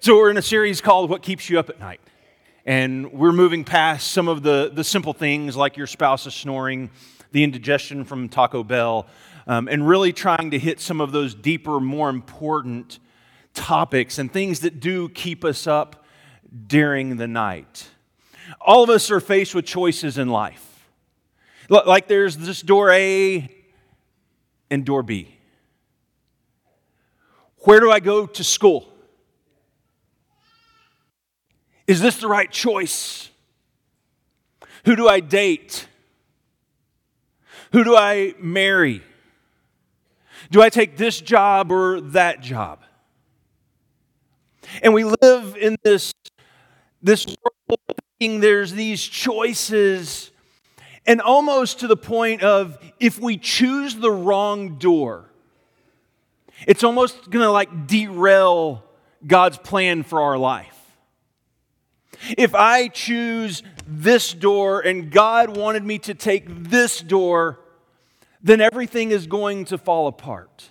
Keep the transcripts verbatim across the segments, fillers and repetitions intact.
So we're in a series called What Keeps You Up at Night. And we're moving past some of the, the simple things like your spouse's snoring, the indigestion from Taco Bell, um, and really trying to hit some of those deeper, more important topics and things that do keep us up during the night. All of us are faced with choices in life. Like there's this door A and door B. Where do I go to school? Is this the right choice? Who do I date? Who do I marry? Do I take this job or that job? And we live in this, this world thinking there's these choices, and almost to the point of if we choose the wrong door, it's almost going to like derail God's plan for our life. If I choose this door and God wanted me to take this door, then everything is going to fall apart.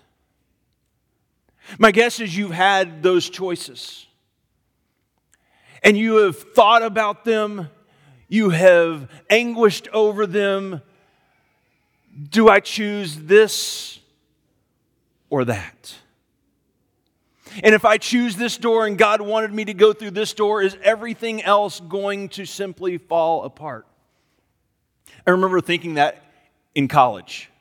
My guess is you've had those choices. And you have thought about them. You have anguished over them. Do I choose this or that? And if I choose this door and God wanted me to go through this door, is everything else going to simply fall apart? I remember thinking that in college.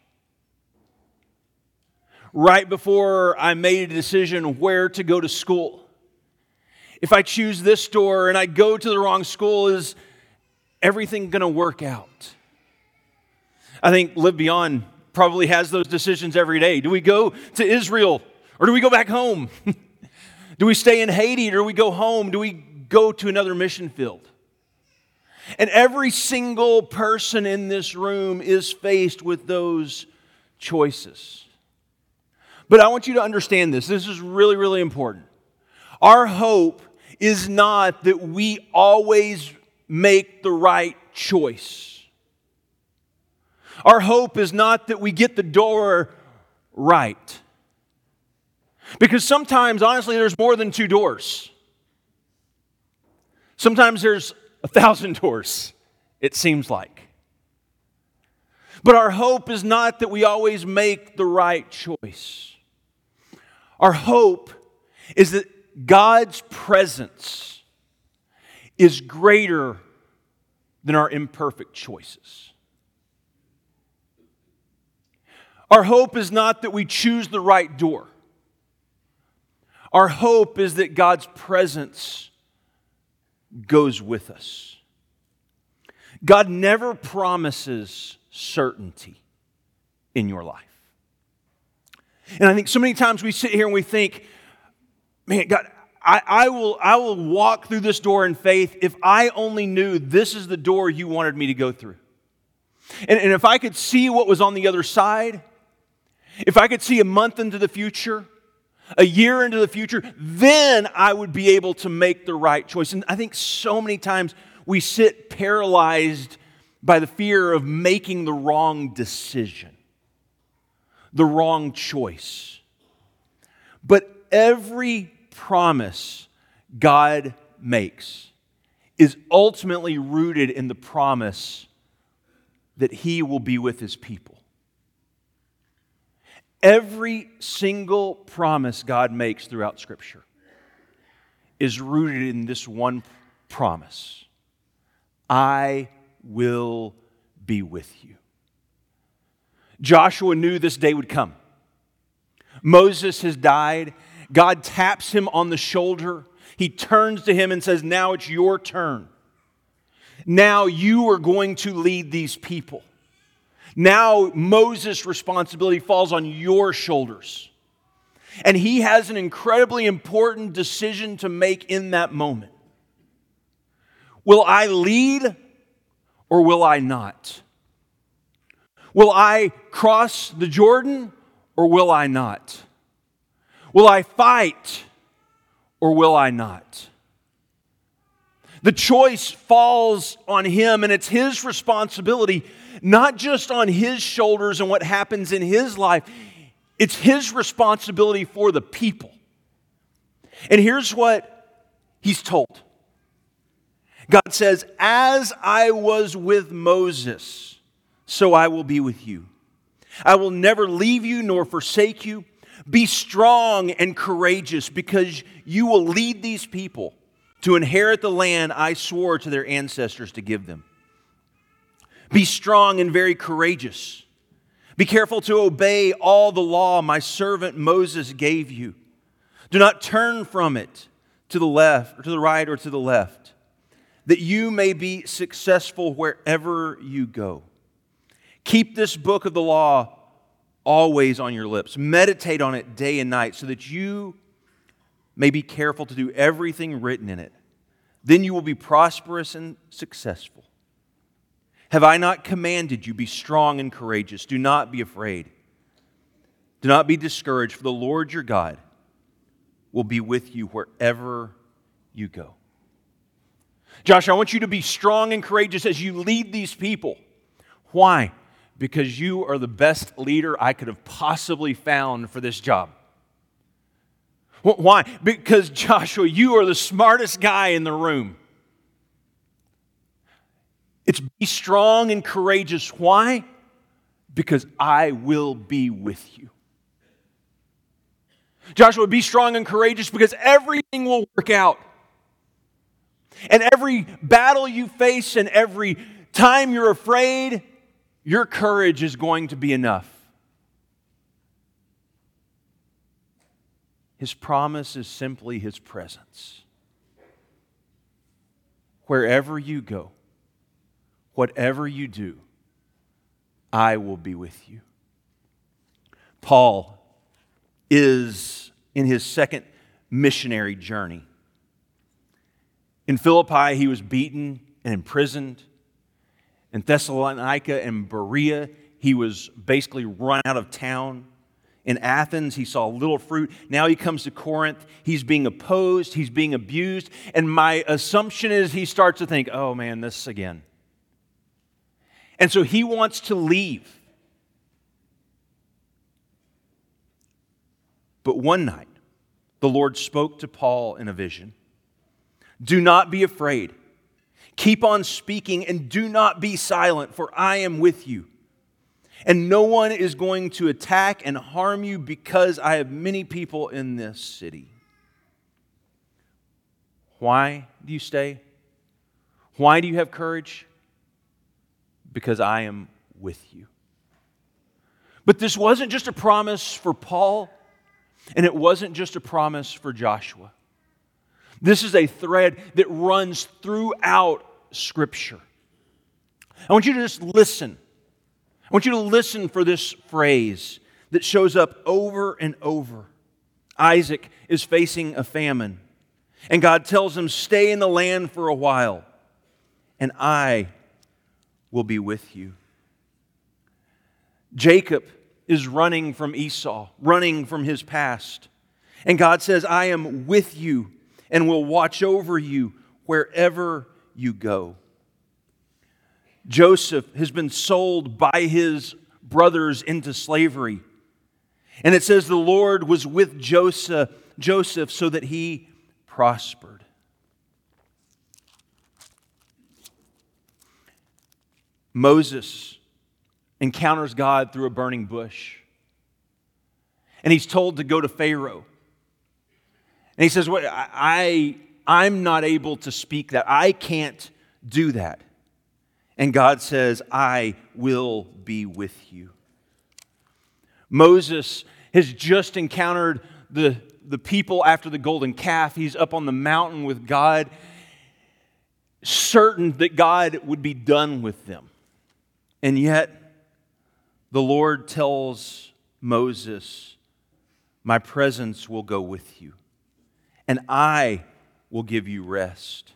Right before I made a decision where to go to school. If I choose this door and I go to the wrong school, is everything going to work out? I think Live Beyond probably has those decisions every day. Do we go to Israel or do we go back home? Do we stay in Haiti or do we go home? Do we go to another mission field? And every single person in this room is faced with those choices. But I want you to understand this. This is really, really important. Our hope is not that we always make the right choice. Our hope is not that we get the door right. Because sometimes, honestly, there's more than two doors. Sometimes there's a thousand doors, it seems like. But our hope is not that we always make the right choice. Our hope is that God's presence is greater than our imperfect choices. Our hope is not that we choose the right door. Our hope is that God's presence goes with us. God never promises certainty in your life. And I think so many times we sit here and we think, man, God, I, I will, I will walk through this door in faith if I only knew this is the door you wanted me to go through. And, and if I could see what was on the other side, if I could see a month into the future, a year into the future, then I would be able to make the right choice. And I think so many times we sit paralyzed by the fear of making the wrong decision, the wrong choice. But every promise God makes is ultimately rooted in the promise that He will be with His people. Every single promise God makes throughout Scripture is rooted in this one promise. I will be with you. Joshua knew this day would come. Moses has died. God taps him on the shoulder. He turns to him and says, now it's your turn. Now you are going to lead these people. Now Moses' responsibility falls on your shoulders. And he has an incredibly important decision to make in that moment. Will I lead or will I not? Will I cross the Jordan or will I not? Will I fight or will I not? The choice falls on him, and it's his responsibility, not just on his shoulders and what happens in his life. It's his responsibility for the people. And here's what He's told. God says, as I was with Moses, so I will be with you. I will never leave you nor forsake you. Be strong and courageous, because you will lead these people to inherit the land I swore to their ancestors to give them. Be strong and very courageous. Be careful to obey all the law my servant Moses gave you. Do not turn from it to the left, or to the right, or to the left, that you may be successful wherever you go. Keep this book of the law always on your lips. Meditate on it day and night, so that you may be careful to do everything written in it. Then you will be prosperous and successful. Have I not commanded you, be strong and courageous? Do not be afraid. Do not be discouraged, for the Lord your God will be with you wherever you go. Joshua, I want you to be strong and courageous as you lead these people. Why? Because you are the best leader I could have possibly found for this job. Why? Because, Joshua, you are the smartest guy in the room. It's be strong and courageous. Why? Because I will be with you. Joshua, be strong and courageous because everything will work out. And every battle you face and every time you're afraid, your courage is going to be enough. His promise is simply His presence. Wherever you go, whatever you do, I will be with you. Paul is in his second missionary journey. In Philippi, he was beaten and imprisoned. In Thessalonica and Berea, he was basically run out of town. In Athens, he saw little fruit. Now he comes to Corinth. He's being opposed. He's being abused. And my assumption is he starts to think, oh man, this again. And so he wants to leave. But one night, the Lord spoke to Paul in a vision. Do not be afraid. Keep on speaking and do not be silent, for I am with you. And no one is going to attack and harm you because I have many people in this city. Why do you stay? Why do you have courage? Because I am with you. But this wasn't just a promise for Paul, and it wasn't just a promise for Joshua. This is a thread that runs throughout Scripture. I want you to just listen. I want you to listen for this phrase that shows up over and over. Isaac is facing a famine, and God tells him, stay in the land for a while, and I will be with you. Jacob is running from Esau, running from his past, and God says, I am with you and will watch over you wherever you go. Joseph has been sold by his brothers into slavery. And it says the Lord was with Joseph, Joseph so that he prospered. Moses encounters God through a burning bush. And he's told to go to Pharaoh. And he says, well, I, I'm not able to speak that. I can't do that. And God says, I will be with you. Moses has just encountered the, the people after the golden calf. He's up on the mountain with God, certain that God would be done with them. And yet, the Lord tells Moses, my presence will go with you, and I will give you rest.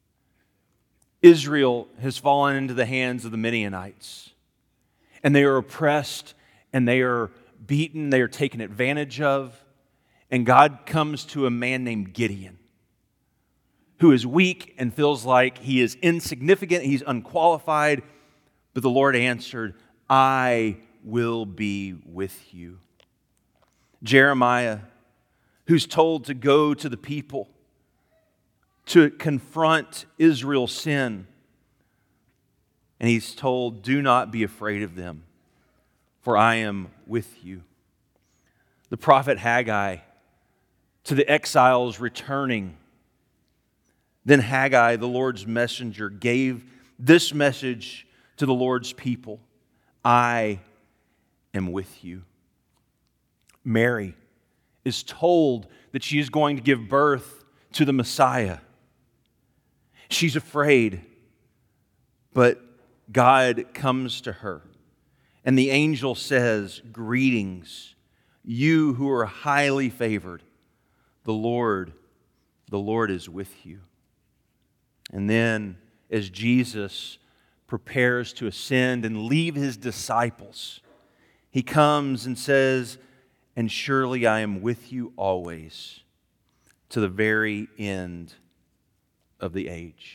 Israel has fallen into the hands of the Midianites, and they are oppressed, and they are beaten, they are taken advantage of, and God comes to a man named Gideon, who is weak and feels like he is insignificant, he's unqualified, but the Lord answered, I will be with you. Jeremiah, who's told to go to the people to confront Israel's sin. And he's told, do not be afraid of them, for I am with you. The prophet Haggai, to the exiles returning. Then Haggai, the Lord's messenger, gave this message to the Lord's people. I am with you. Mary is told that she is going to give birth to the Messiah. She's afraid, but God comes to her, and the angel says, greetings, you who are highly favored. The Lord, the Lord is with you. And then, as Jesus prepares to ascend and leave his disciples, he comes and says, and surely I am with you always, to the very end of the age.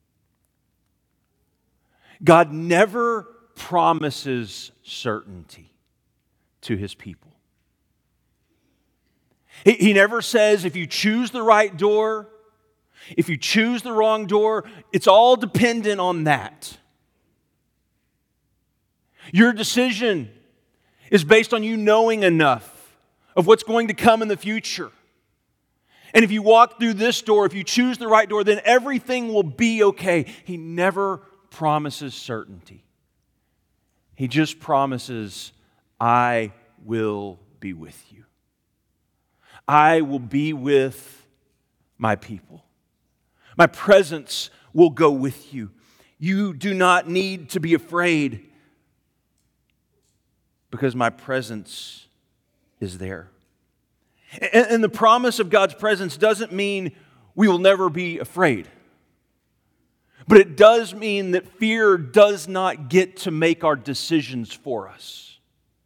God never promises certainty to his people. He, he never says, if you choose the right door, if you choose the wrong door, it's all dependent on that. Your decision is based on you knowing enough of what's going to come in the future. And if you walk through this door, if you choose the right door, then everything will be okay. He never promises certainty. He just promises, I will be with you. I will be with my people. My presence will go with you. You do not need to be afraid because my presence is there. And, and the promise of God's presence doesn't mean we will never be afraid. But it does mean that fear does not get to make our decisions for us.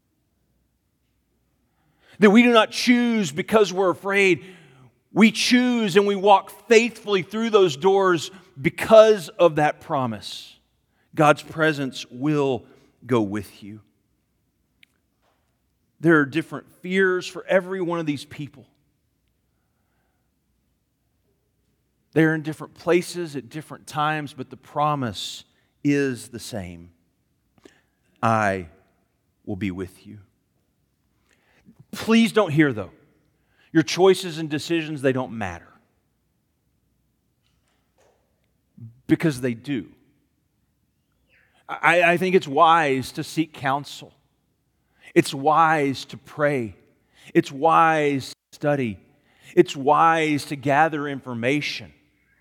That we do not choose because we're afraid. We choose and we walk faithfully through those doors because of that promise. God's presence will go with you. There are different fears for every one of these people. They're in different places at different times, but the promise is the same. I will be with you. Please don't hear, though, your choices and decisions, they don't matter. Because they do. I, I think it's wise to seek counsel. It's wise to pray. It's wise to study. It's wise to gather information.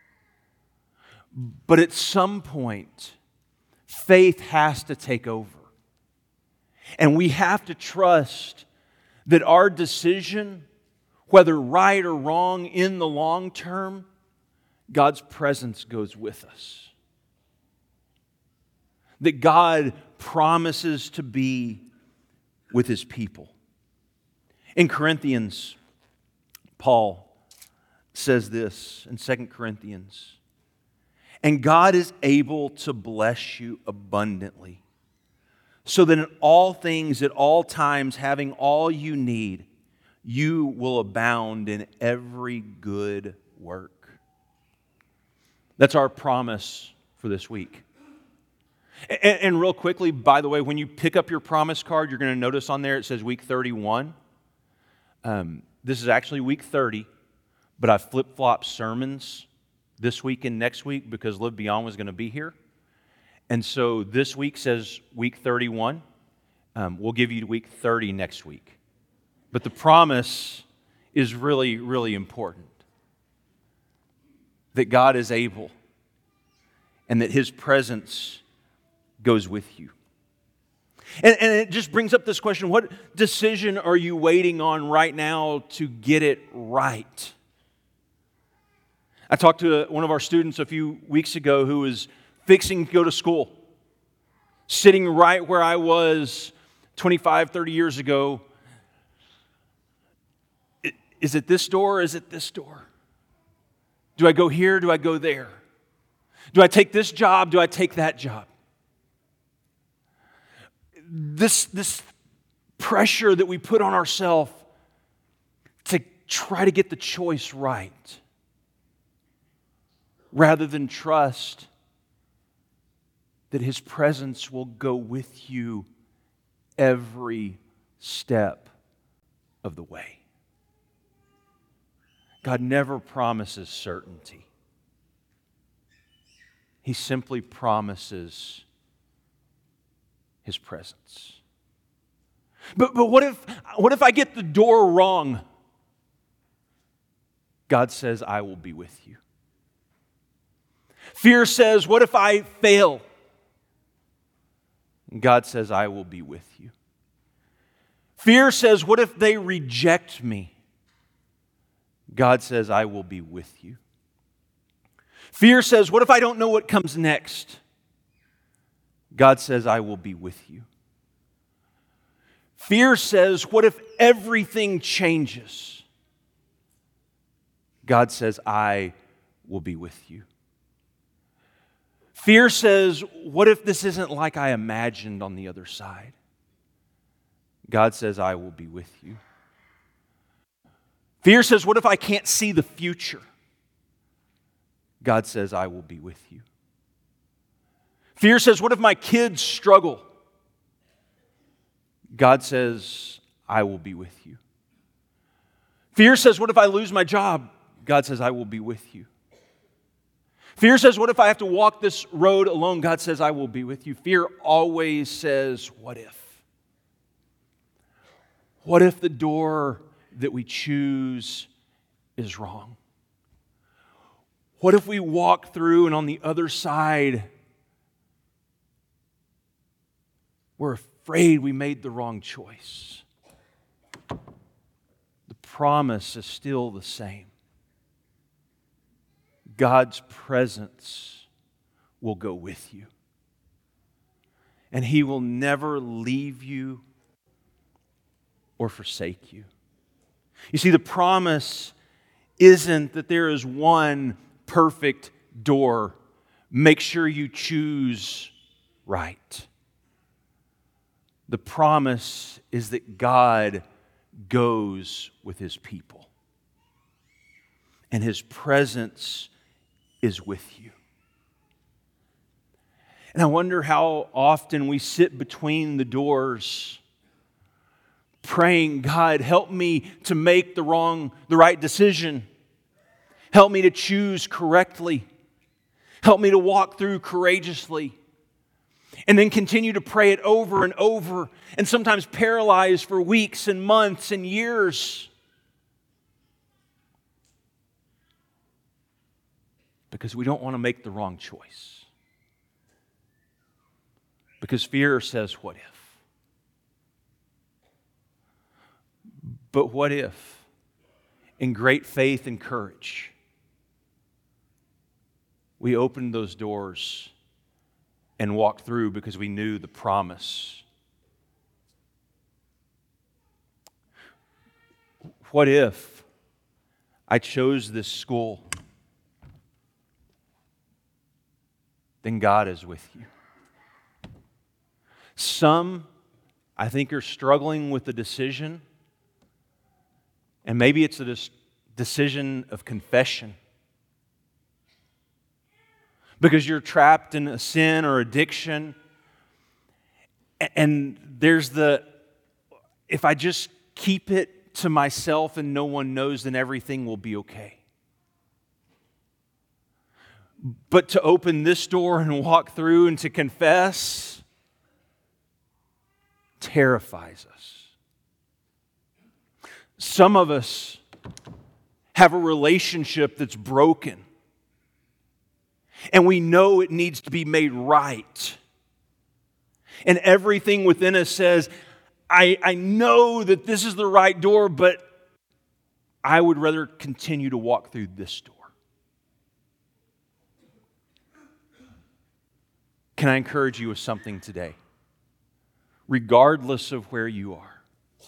But at some point, faith has to take over. And we have to trust that our decision, whether right or wrong in the long term, God's presence goes with us. That God promises to be with His people. In Corinthians, Paul says this in Second Corinthians, and God is able to bless you abundantly, so that in all things, at all times, having all you need, you will abound in every good work. That's our promise for this week. And, and real quickly, by the way, when you pick up your promise card, you're going to notice on there it says week thirty-one. Um, this is actually week thirty, but I flip-flopped sermons this week and next week because Live Beyond was going to be here. And so this week says week thirty-one. Um, we'll give you week thirty next week. But the promise is really, really important. That God is able and that His presence goes with you. And, and it just brings up this question, what decision are you waiting on right now to get it right? I talked to one of our students a few weeks ago who was fixing to go to school, sitting right where I was twenty-five, thirty years ago. Is it this door or is it this door? Do I go here? Do I go there? Do I take this job? Do I take that job? This, this pressure that we put on ourselves to try to get the choice right. rather than trust that His presence will go with you every step of the way. God never promises certainty. He simply promises His presence. But, but what if, what if I get the door wrong? God says, I will be with you. Fear says, what if I fail? And God says, I will be with you. Fear says, what if they reject me? God says, I will be with you. Fear says, what if I don't know what comes next? God says, I will be with you. Fear says, what if everything changes? God says, I will be with you. Fear says, what if this isn't like I imagined on the other side? God says, I will be with you. Fear says, what if I can't see the future? God says, I will be with you. Fear says, what if my kids struggle? God says, I will be with you. Fear says, what if I lose my job? God says, I will be with you. Fear says, what if I have to walk this road alone? God says, I will be with you. Fear always says, what if? What if the door that we choose is wrong? What if we walk through and on the other side, we're afraid we made the wrong choice? The promise is still the same. God's presence will go with you. And He will never leave you or forsake you. You see, the promise isn't that there is one perfect door. Make sure you choose right. The promise is that God goes with His people. And His presence is with you. And I wonder how often we sit between the doors praying, God, help me to make the wrong, the right decision. Help me to choose correctly. Help me to walk through courageously. And then continue to pray it over and over, and sometimes paralyzed for weeks and months and years. Because we don't want to make the wrong choice. Because fear says, what if? But what if, in great faith and courage, we opened those doors and walked through because we knew the promise? What if I chose this school? Then God is with you. Some, I think, are struggling with the decision, and maybe it's a dis- decision of confession. Because you're trapped in a sin or addiction, and there's the, if I just keep it to myself and no one knows, then everything will be okay. But to open this door and walk through and to confess terrifies us. Some of us have a relationship that's broken, and we know it needs to be made right. And everything within us says, I, I know that this is the right door, but I would rather continue to walk through this door. Can I encourage you with something today? Regardless of where you are,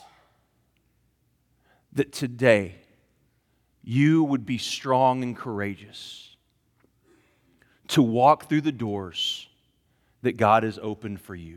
that today you would be strong and courageous to walk through the doors that God has opened for you.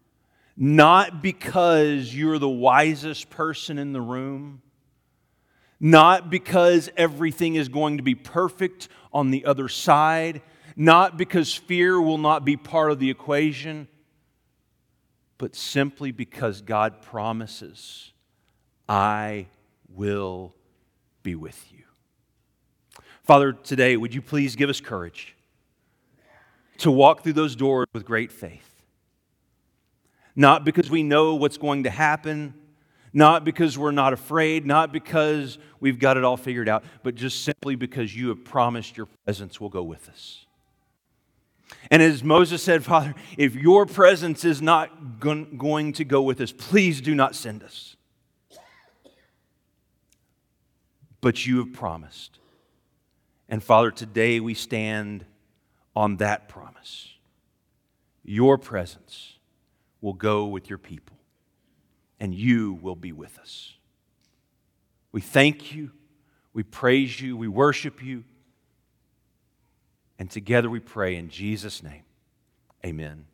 Not because you're the wisest person in the room, Not because everything is going to be perfect on the other side, not because fear will not be part of the equation, but simply because God promises, I will be with you. Father, today, would you please give us courage to walk through those doors with great faith? Not because we know what's going to happen, not because we're not afraid, not because we've got it all figured out, but just simply because you have promised your presence will go with us. And as Moses said, Father, if your presence is not going to go with us, please do not send us. But you have promised. And Father, today we stand on that promise. Your presence will go with your people, and you will be with us. We thank you, we praise you, we worship you, and together we pray in Jesus' name. Amen.